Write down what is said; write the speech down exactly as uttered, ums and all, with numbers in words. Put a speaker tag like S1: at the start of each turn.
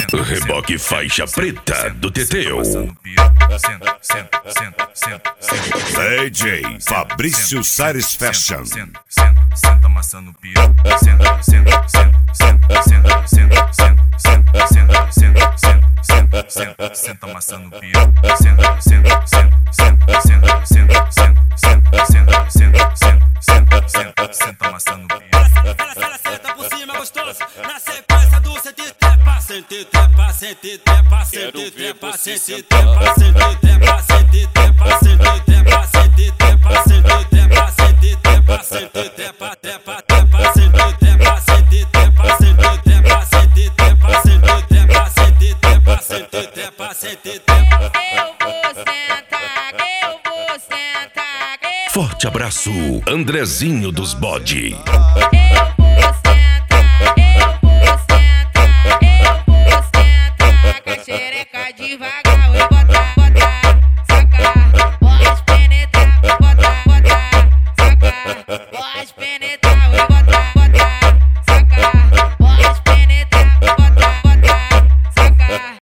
S1: Reboque faixa preta do Teteu.
S2: D J Fabrício Sares Fashion.
S3: Senta amassando no pior. Senta, senta, senta, senta, senta, senta, senta, senta, senta, senta, senta, senta amassando no pior. Senta, senta, senta, senta, senta, senta, senta, senta, senta, senta, senta, senta amassando no pior.
S4: Ela senta por cima gostoso, na sequência do sente trepa, sente trepa, sente trepa, sente trepa, sente trepa, sente trepa, sente trepa, sente trepa, sente trepa, sente trepa, sente trepa, sente trepa, trepa, trepa, sente trepa, sente trepa, sente trepa, sente trepa, sente trepa, sente trepa, sente trepa, sente trepa.
S5: Eu vou sentar, eu vou sentar, eu
S1: Forte abraço, Andrezinho dos Bode.
S5: eu